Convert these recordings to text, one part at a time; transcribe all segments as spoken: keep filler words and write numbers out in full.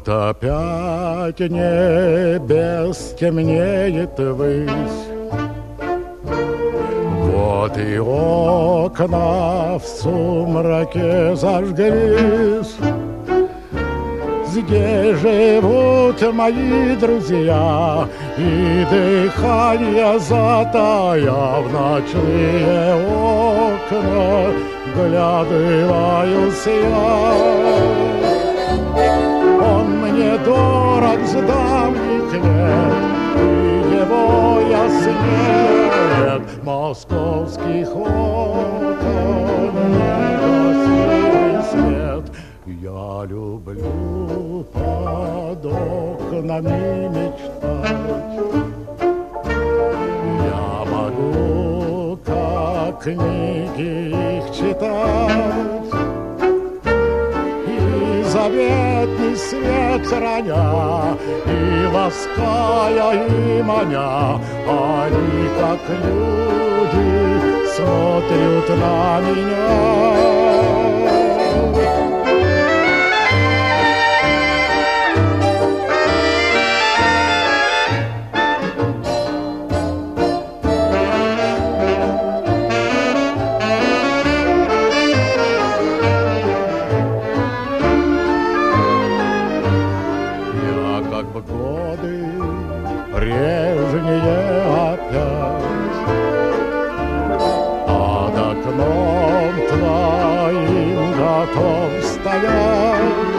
опять небес темнеет высь. Вот и окна в сумраке зажглись. Здесь живут мои друзья, и дыхание затая в ночные окна глядываюсь я. Он мне дорог с давних лет, и его яснеет московских окон негасимый свет. Я люблю под окнами мечтать. Я могу, как книги, их читать. И заветный свет храня, и лаская, и маня, они, как люди, смотрят на меня. Прежние опять под окном твоим готов стоять,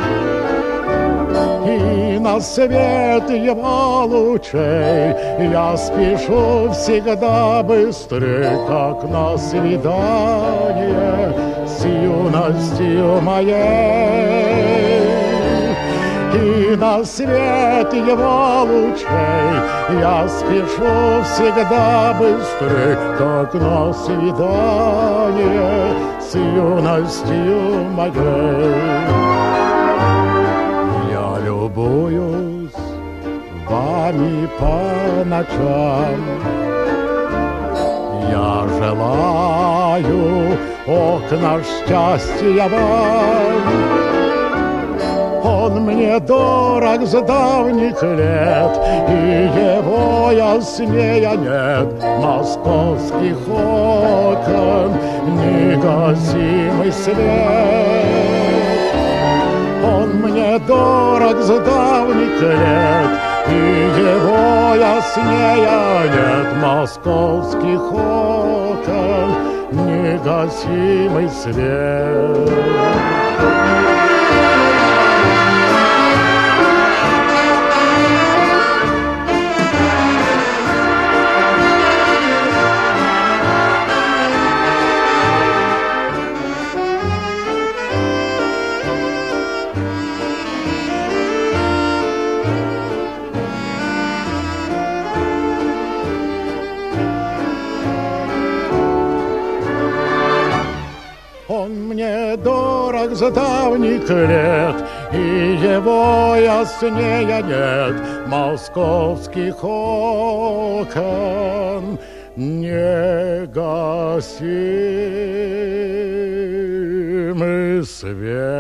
и на свет его лучей я спешу всегда быстрее, как на свидание с юностью моей. И на свет его лучей я спешу всегда быстрей, как на свидание с юностью моей. Я любуюсь вами по ночам, я желаю окна счастья вам. Он мне дорог с давних лет, и его яснее нет московских окон негасимый свет. Он мне дорог с давних лет, и его яснее нет московских окон негасимый свет. Он мне дорог с давних лет, и его яснее нет московских окон негасимый свет.